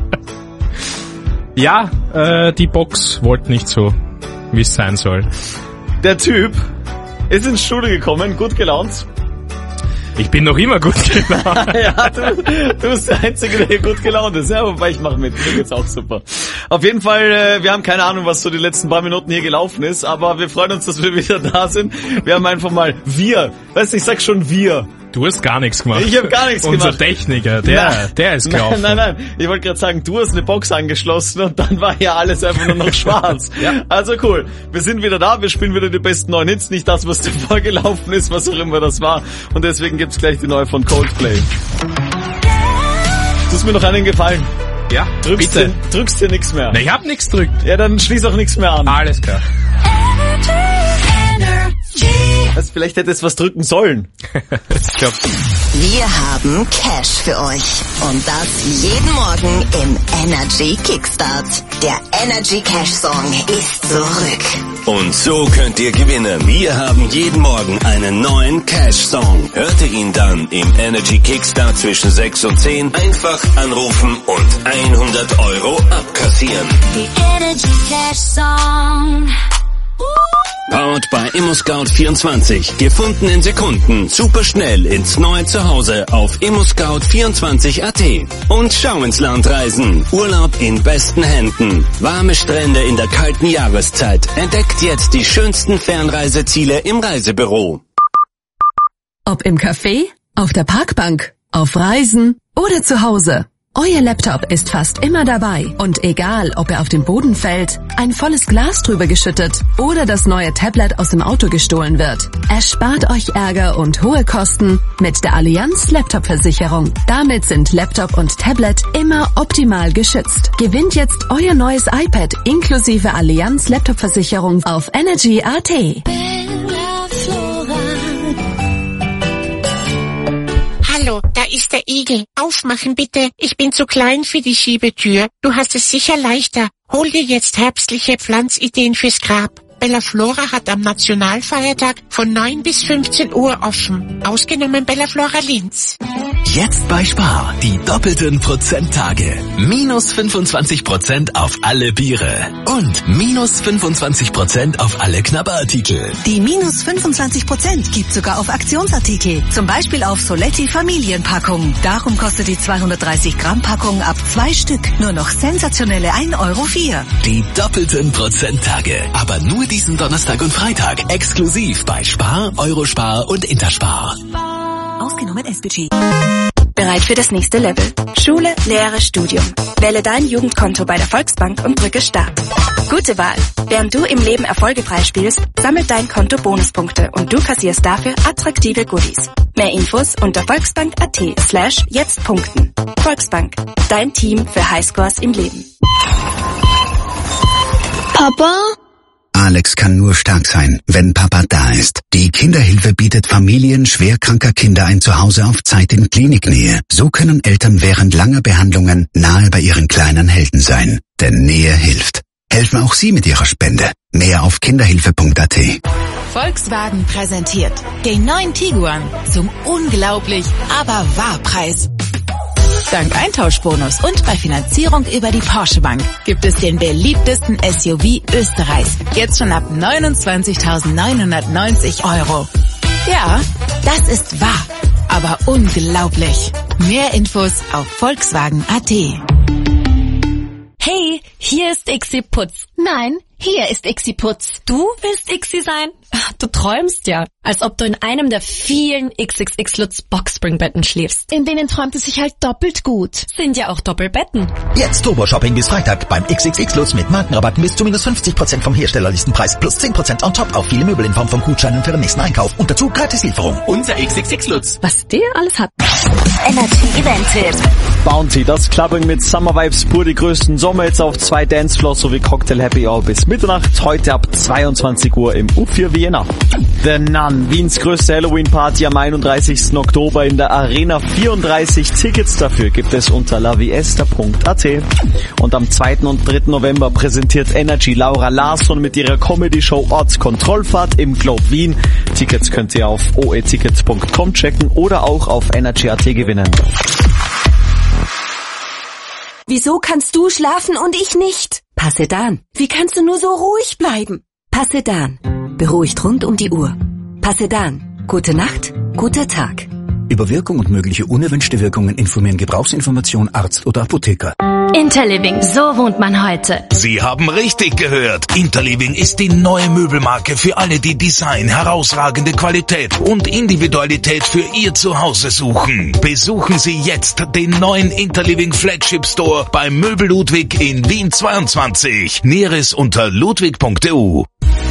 Ja, die Box wollte nicht so, wie es sein soll. Der Typ ist ins Studio gekommen, gut gelaunt. Ich bin noch immer gut gelaunt. Ja, du bist der Einzige, der hier gut gelaunt ist. Ja, wobei ich mache mit. Mir geht's auch super. Auf jeden Fall, wir haben keine Ahnung, was so die letzten paar Minuten hier gelaufen ist, aber wir freuen uns, dass wir wieder da sind. Wir haben einfach mal weißt du, ich sag schon wir. Du hast gar nichts gemacht. Ich habe gar nichts gemacht. Unser Techniker, der ist gelaufen. Nein. Ich wollte gerade sagen, du hast eine Box angeschlossen und dann war ja alles einfach nur noch schwarz. Ja. Also cool. Wir sind wieder da, wir spielen wieder die besten neuen Hits, nicht das, was davor gelaufen ist, was auch immer das war. Und deswegen gibt's gleich die neue von Coldplay. Tust mir noch einen Gefallen. Ja, drückst dir nichts mehr. Ich hab nichts drückt. Ja, dann schließ auch nichts mehr an. Alles klar. Also vielleicht hätte es was drücken sollen. Wir haben Cash für euch. Und das jeden Morgen im Energy Kickstart. Der Energy Cash Song ist zurück. Und so könnt ihr gewinnen. Wir haben jeden Morgen einen neuen Cash-Song. Hört ihr ihn dann im Energy Kickstart zwischen 6 und 10. Einfach anrufen und 100 € abkassieren. Die Energy Cash Song. Powered by ImmoScout24. Gefunden in Sekunden. Super schnell ins neue Zuhause auf ImmoScout24.at. Und schau ins Land reisen. Urlaub in besten Händen. Warme Strände in der kalten Jahreszeit. Entdeckt jetzt die schönsten Fernreiseziele im Reisebüro. Ob im Café, auf der Parkbank, auf Reisen oder zu Hause. Euer Laptop ist fast immer dabei und egal, ob er auf den Boden fällt, ein volles Glas drüber geschüttet oder das neue Tablet aus dem Auto gestohlen wird. Erspart euch Ärger und hohe Kosten mit der Allianz Laptop-Versicherung. Damit sind Laptop und Tablet immer optimal geschützt. Gewinnt jetzt euer neues iPad inklusive Allianz Laptop-Versicherung auf Energy.at. Hallo, da ist der Igel. Aufmachen bitte. Ich bin zu klein für die Schiebetür. Du hast es sicher leichter. Hol dir jetzt herbstliche Pflanzideen fürs Grab. Bella Flora hat am Nationalfeiertag von 9 bis 15 Uhr offen. Ausgenommen Bella Flora Linz. Jetzt bei Spar die doppelten Prozenttage. Minus 25% auf alle Biere. Und minus 25% auf alle Knabberartikel. Die minus 25% gibt sogar auf Aktionsartikel. Zum Beispiel auf Soletti Familienpackung. Darum kostet die 230 Gramm Packung ab 2 Stück nur noch sensationelle 1,04 €. Die doppelten Prozenttage. Aber nur diesen Donnerstag und Freitag. Exklusiv bei Spar, Eurospar und Interspar. Ausgenommen S-Budget. Bereit für das nächste Level. Schule, Lehre, Studium. Wähle dein Jugendkonto bei der Volksbank und drücke Start. Gute Wahl. Während du im Leben Erfolge freispielst, sammelt dein Konto Bonuspunkte und du kassierst dafür attraktive Goodies. Mehr Infos unter volksbank.at/jetzt-punkten. Volksbank. Dein Team für Highscores im Leben. Papa? Alex kann nur stark sein, wenn Papa da ist. Die Kinderhilfe bietet Familien schwerkranker Kinder ein Zuhause auf Zeit in Kliniknähe. So können Eltern während langer Behandlungen nahe bei ihren kleinen Helden sein. Denn Nähe hilft. Helfen auch Sie mit Ihrer Spende. Mehr auf kinderhilfe.at. Volkswagen präsentiert den neuen Tiguan zum unglaublich, aber wahr Preis. Dank Eintauschbonus und bei Finanzierung über die Porsche Bank gibt es den beliebtesten SUV Österreichs. Jetzt schon ab 29.990 €. Ja, das ist wahr, aber unglaublich. Mehr Infos auf Volkswagen.at. Hey, hier ist Xi Putz. Nein, Hier ist Ixi-Putz. Du willst Ixi sein? Du träumst ja, als ob du in einem der vielen XXX-Lutz Boxspringbetten schläfst. In denen träumt es sich halt doppelt gut. Sind ja auch Doppelbetten. Jetzt Turbo-Shopping bis Freitag beim XXX-Lutz mit Markenrabatten bis zu minus 50% vom Herstellerlistenpreis plus 10% on top auf viele Möbel in Form von Gutscheinen für den nächsten Einkauf und dazu Gratis-Lieferung. Unser XXX-Lutz. Was der alles hat. Energy Event-Tipp. Bounty, das Clubbing mit Summer Vibes pur, die größten Sommerhits auf 2 Dancefloors sowie Cocktail Happy Hour bis Mitternacht, heute ab 22 Uhr im U4 Vienna. The Nun, Wiens größte Halloween-Party am 31. Oktober in der Arena 34. Tickets dafür gibt es unter laviesta.at. Und am 2. und 3. November präsentiert Energy Laura Larsson mit ihrer Comedy-Show Ortskontrollfahrt im Globe Wien. Tickets könnt ihr auf oetickets.com checken oder auch auf energy.at gewinnen. Wieso kannst du schlafen und ich nicht? Passedan. Wie kannst du nur so ruhig bleiben? Passedan. Beruhigt rund um die Uhr. Passedan. Gute Nacht, guter Tag. Über Wirkung und mögliche unerwünschte Wirkungen informieren Gebrauchsinformation, Arzt oder Apotheker. Interliving, so wohnt man heute. Sie haben richtig gehört. Interliving ist die neue Möbelmarke für alle, die Design, herausragende Qualität und Individualität für Ihr Zuhause suchen. Besuchen Sie jetzt den neuen Interliving Flagship Store bei Möbel Ludwig in Wien 22. Näheres unter ludwig.eu.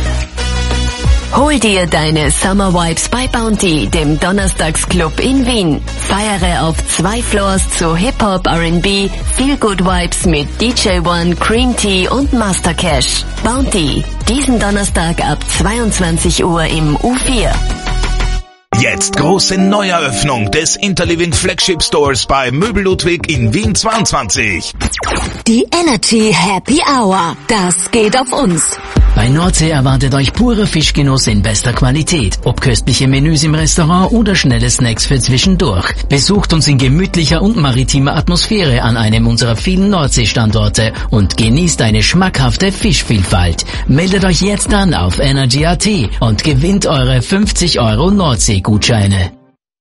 Hol dir deine Summer Vibes bei Bounty, dem Donnerstagsclub in Wien. Feiere auf 2 Floors zu Hip-Hop, R&B, Feel Good Vibes mit DJ One, Cream Tea und Master Cash. Bounty, diesen Donnerstag ab 22 Uhr im U4. Jetzt große Neueröffnung des Interliving Flagship Stores bei Möbel Ludwig in Wien 22. Die Energy Happy Hour, das geht auf uns. Bei Nordsee erwartet euch purer Fischgenuss in bester Qualität. Ob köstliche Menüs im Restaurant oder schnelle Snacks für zwischendurch. Besucht uns in gemütlicher und maritimer Atmosphäre an einem unserer vielen Nordsee-Standorte und genießt eine schmackhafte Fischvielfalt. Meldet euch jetzt an auf energy.at und gewinnt eure 50 € Nordsee-Gutscheine.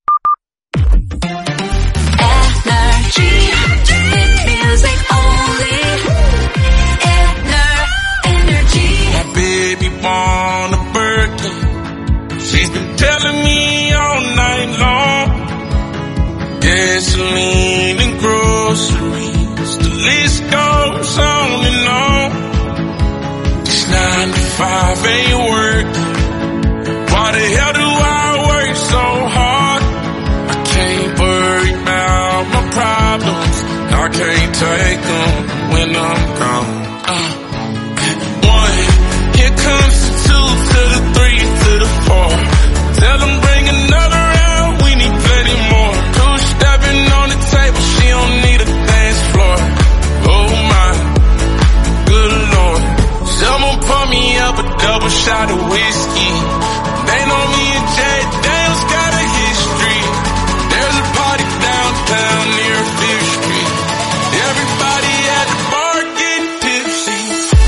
On a birthday, she's been telling me all night long. Gasoline and groceries, the list goes on and on. This 9 to 5 ain't working. Why the hell do I work so hard? I can't worry about my problems. I can't take them when I'm gone. Here comes the 2 to the 3 to the 4. Tell them bring another round, we need plenty more. 2 stepping on the table, she don't need a dance floor. Oh my, good lord. Someone pour me up a double shot of whiskey. They know me and Jay Dale's got a history. There's a party downtown near 5th Street. Everybody at the bar getting tipsy.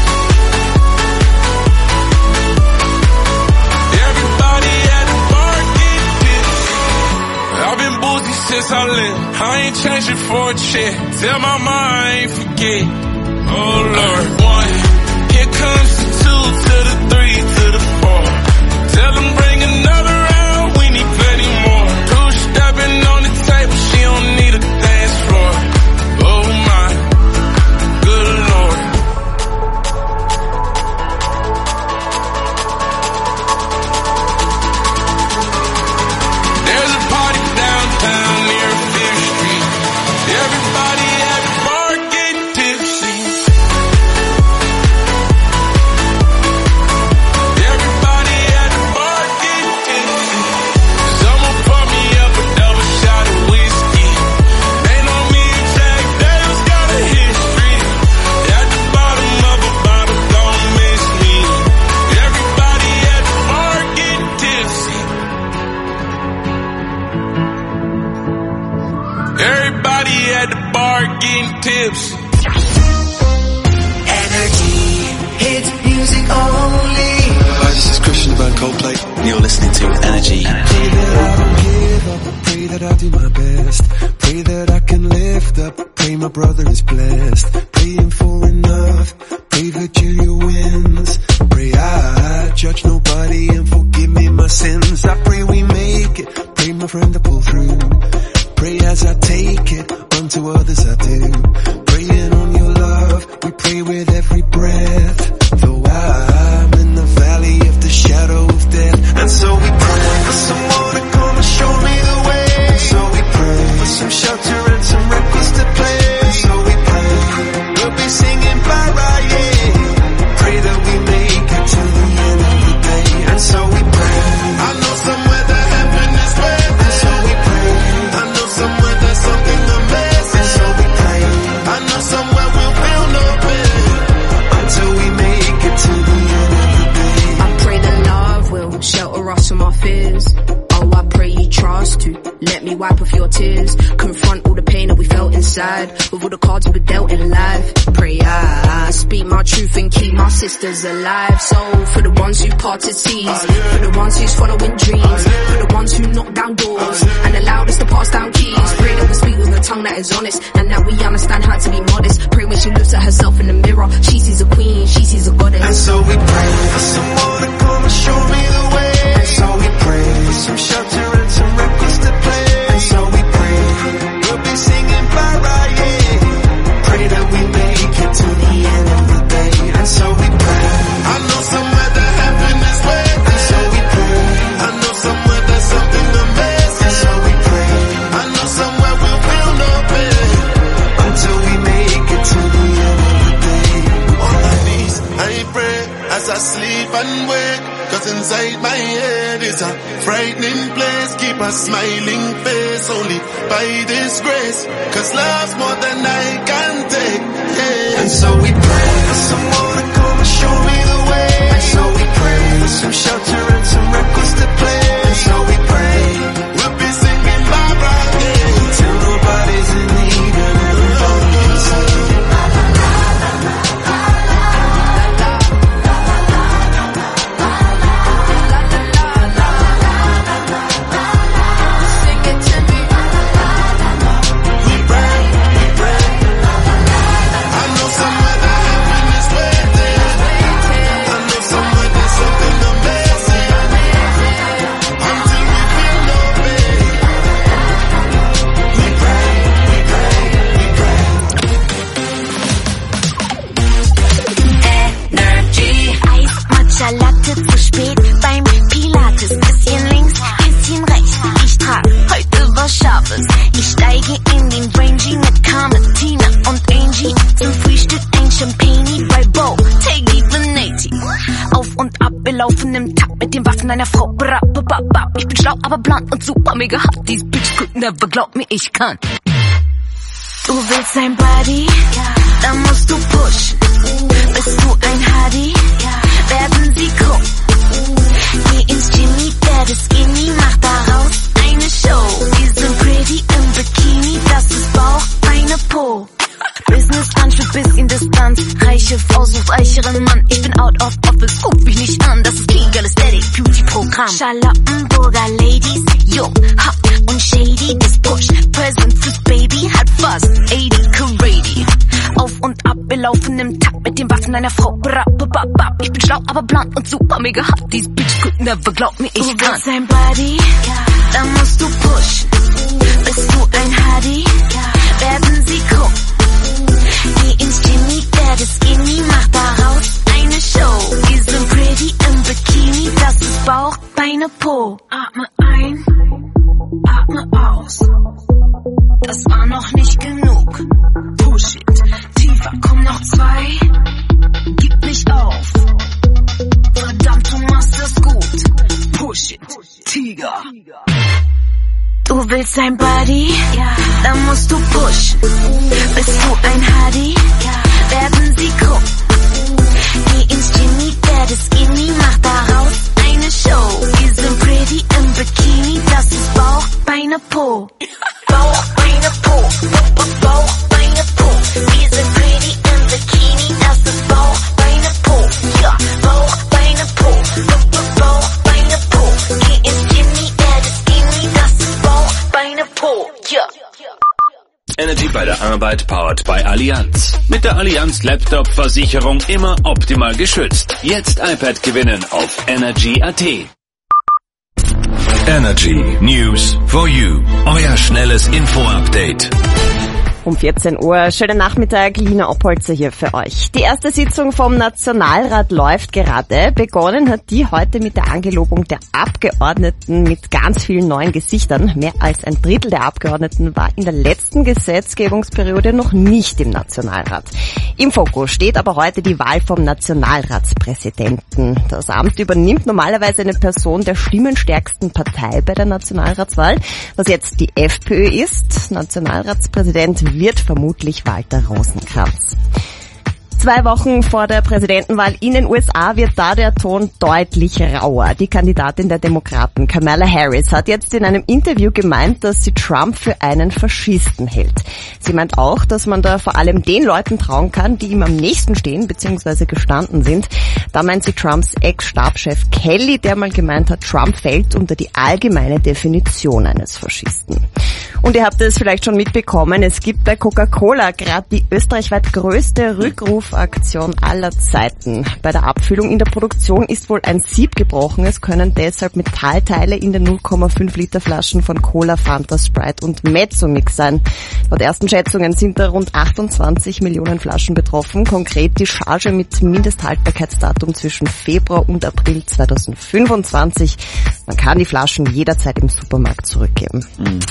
Since I left, I ain't changing for a check. Tell my mama I ain't forget. Oh Lord, 1. Here comes the 2 to the 3 to the 4. Tell them bring another round, we need plenty more. 2 stepping on the table, she don't need a dance floor. Oh my, good lord. There's a party downtown near 5th Street. Everybody at the bar getting tipsy. Everybody at the bar getting tipsy. Someone pour me up a double shot of whiskey. They know me and Jack Dale's got a history. At the bottom of a bottle, don't miss me. Everybody at the bar getting tipsy. Everybody at the bar getting tipsy. Energy, hit music only. Hi, this is Christian Band Coldplay. You're listening to Energy. Pray that I don't give up, pray that I do my best. Pray that I can lift up, pray my brother is blessed. Praying for enough, pray Virginia wins. sins. I pray we make it. Pray my friend to pull through. Pray as I take it, unto others I do. Praying on your love, we pray with every breath. Though I'm in the valley of the shadow of death. And so we pray for someone to come and show me the way. And so we pray for some shelter and some records to play. And so we pray we'll be singing bye-bye, yeah. Pray that we make it to the end of the day. And so we pray. I know somewhere that heaven is waiting. And so we pray. I know somewhere there's something amazing. And so we pray. I know somewhere we'll feel no pain until we make it to the end of the day. I pray that love will shelter us from our fears. Oh, I pray you trust to let me wipe off your tears. Confront all the pain that we felt inside with all the cards we were dealt in life. Pray I speak my truth and keep my sisters alive. So for the ones who parted seas, for the ones who's following dreams, for the ones who knock down doors and allowed us to pass down keys. Pray that we speak with a tongue that is honest and that we understand how to be modest. Pray when she looks at herself in the mirror, she sees a queen, she sees a goddess. And so we pray for someone to come and show me the way. And so we pray for some shelter and some records to play. And so we pray we'll be singing bye-bye, yeah. Pray that we make it to the end of the day. And so we pray. I know somewhere that heaven is waiting. And so we pray. I know somewhere there's something amazing. And so we pray. I know somewhere we'll feel no pain until we make it to the end of the day. On my knees, I pray as I sleep and wake. 'Cause inside my head is a frightening place. Keep a smiling face only by this grace. 'Cause love's more than I can take, yeah. And so we pray for someone to come and show me the way. And so we pray for some shelter and some records to play. And so we pray we'll be singing bye-bye, yeah. Till nobody's in need and everybody can sing. Latte zu spät beim Pilates. Bisschen links, bisschen rechts. Ich trag heute was Scharfes. Ich steige in den Rangy mit Carmen, Tina und Angie. Zum Frühstück ein Champagne bei Bo, Teggy Venati. Auf und ab, wir laufen im Takt mit den Waffen einer Frau. Ich bin schlau, aber blond und super mega hot. These bitch could never, glaub mir, ich kann. Du willst ein Buddy? Dann musst du pushen. Bist du ein Hardy? Werden sie gucken. Geh ins Jimmy, werde skinny, mach daraus eine Show. Wir sind pretty im Bikini, das ist Bauch, Beine, Po. Business Anschub, bisschen Distanz. Reiche Frau sucht reicheren Mann. Ich bin out of office, ruf mich nicht an. Das ist Legal Aesthetic, Beauty-Programm. Charlottenburger Ladies, jung, hot und shady. Das Push, Present fürs Baby, hat fast 80 Karady. Auf und ab, wir laufen im Takt mit den Waffen einer Frau. Ich bin schlau, aber blond und super mega hot. These bitch could never, glaub mir, ich kann. Du willst ein Buddy? Dann musst du pushen. Bist du ein Hardy? Werden sie gucken. Geh ins Jimmy, werde skinny, mach daraus eine Show. Wir sind pretty im Bikini, das ist Bauch, Beine, Po. Atme ein, atme aus. Das war noch nicht genug. Push it, tiefer, komm noch 2. Gib nicht auf. Verdammt, du machst das gut. Push it, Tiger. Du willst ein Buddy? Dann musst du pushen. Bist du ein Hardy? Werden sie gucken. Geh ins Jimmy, werde skinny, mach daraus eine Show. Wir sind pretty im Bikini, das ist Bauch, Beine, Po. Bauch, Beine, Po. Bauch, Beine, Po. Wir sind pretty im Bikini, das ist Bauch, Beine, Po. Ja, Bauch, Beine, Po. Bauch, Beine, Po. Geh ins Jimmy, werde skinny, das ist Bauch, Beine, Po. Ja. Energy bei der Arbeit powered by Allianz. Mit der Allianz Laptop-Versicherung immer optimal geschützt. Jetzt iPad gewinnen auf Energy.at. Energy News for You. Euer schnelles Info-Update. Um 14 Uhr, schönen Nachmittag, Lina Oppolzer hier für euch. Die erste Sitzung vom Nationalrat läuft gerade. Begonnen hat die heute mit der Angelobung der Abgeordneten mit ganz vielen neuen Gesichtern. Mehr als ein Drittel der Abgeordneten war in der letzten Gesetzgebungsperiode noch nicht im Nationalrat. Im Fokus steht aber heute die Wahl vom Nationalratspräsidenten. Das Amt übernimmt normalerweise eine Person der stimmenstärksten Partei bei der Nationalratswahl, was jetzt die FPÖ ist. Nationalratspräsident wird vermutlich Walter Rosenkranz. 2 Wochen vor der Präsidentenwahl in den USA wird da der Ton deutlich rauer. Die Kandidatin der Demokraten, Kamala Harris, hat jetzt in einem Interview gemeint, dass sie Trump für einen Faschisten hält. Sie meint auch, dass man da vor allem den Leuten trauen kann, die ihm am nächsten stehen bzw. gestanden sind. Da meint sie Trumps Ex-Stabschef Kelly, der mal gemeint hat, Trump fällt unter die allgemeine Definition eines Faschisten. Und ihr habt es vielleicht schon mitbekommen, es gibt bei Coca-Cola gerade die österreichweit größte Rückrufaktion aller Zeiten. Bei der Abfüllung in der Produktion ist wohl ein Sieb gebrochen. Es können deshalb Metallteile in den 0,5 Liter Flaschen von Cola, Fanta, Sprite und Mezzomix sein. Laut ersten Schätzungen sind da rund 28 Millionen Flaschen betroffen. Konkret die Charge mit Mindesthaltbarkeitsdatum zwischen Februar und April 2025. Man kann die Flaschen jederzeit im Supermarkt zurückgeben.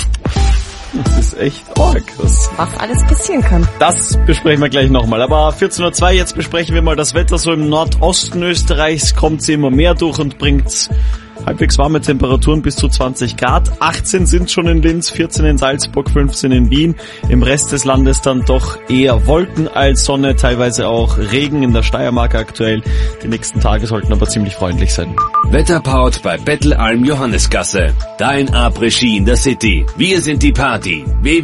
Das ist echt arg. Was alles passieren kann. Das besprechen wir gleich nochmal. Aber 14.02 Uhr, jetzt besprechen wir mal das Wetter. So im Nordosten Österreichs kommt sie immer mehr durch und bringt halbwegs warme Temperaturen bis zu 20 Grad. 18 sind schon in Linz, 14 in Salzburg, 15 in Wien. Im Rest des Landes dann doch eher Wolken als Sonne, teilweise auch Regen in der Steiermark aktuell. Die nächsten Tage sollten aber ziemlich freundlich sein. Wetterpaut bei Bettelalm Johannesgasse. Dein Après-Ski in der City. Wir sind die Party.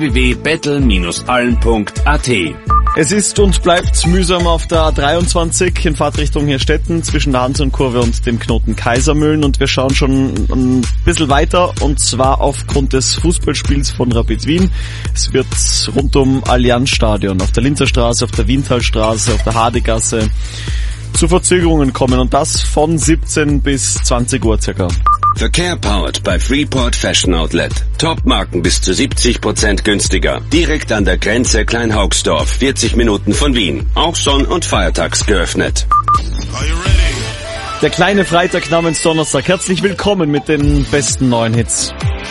www.bettel-alm.at. Es ist und bleibt mühsam auf der A23 in Fahrtrichtung Herstetten zwischen der Hanson-Kurve und dem Knoten Kaisermühlen, und wir schauen schon ein bisschen weiter, und zwar aufgrund des Fußballspiels von Rapid Wien. Es wird rund um Allianzstadion auf der Linzer Straße, auf der Wientalstraße, auf der Hadegasse zu Verzögerungen kommen, und das von 17 bis 20 Uhr circa. Verkehr powered bei Freeport Fashion Outlet. Top-Marken bis zu 70% günstiger. Direkt an der Grenze Kleinhaugsdorf, 40 Minuten von Wien. Auch Sonn- und Feiertags geöffnet. Der kleine Freitag namens Donnerstag. Herzlich willkommen mit den besten neuen Hits.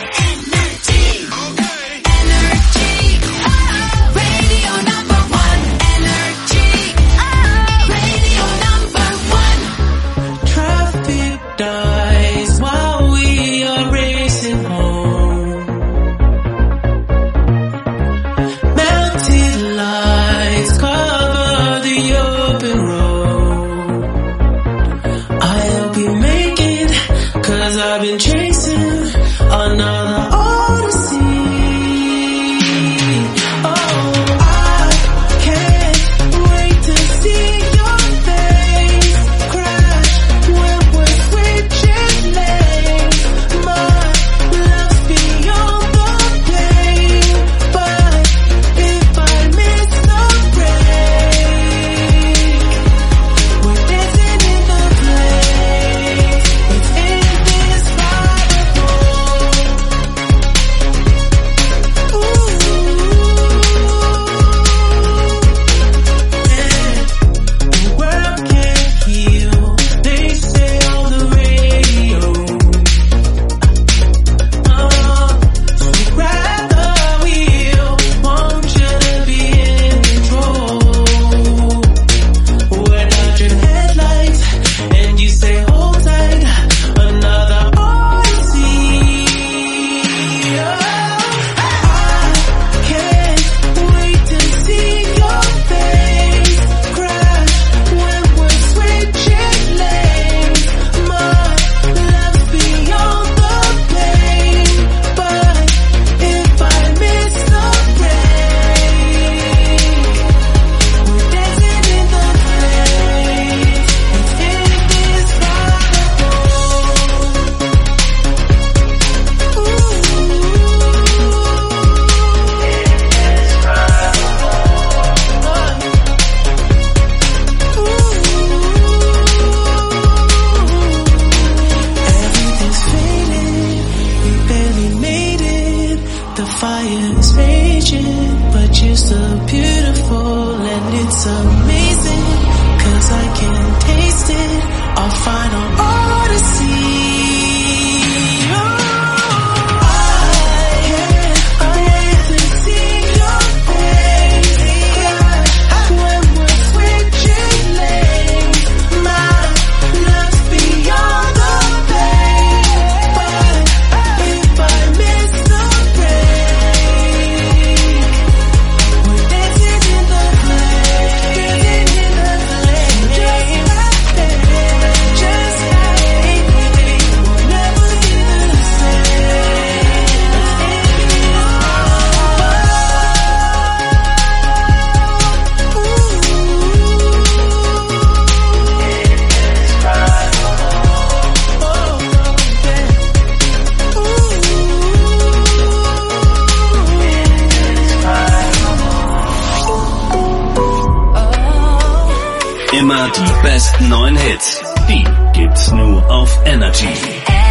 I've been chasing another odyssey. Oh, I can't wait to see your face crash when we're switching lanes. My love's beyond the pain, but if I miss the break, we're dancing in the place. It's in this vibe. fire is raging, but you're so beautiful and it's amazing, 'cause I can taste it, our final odyssey. Immer die besten neuen Hits, die gibt's nur auf Energy.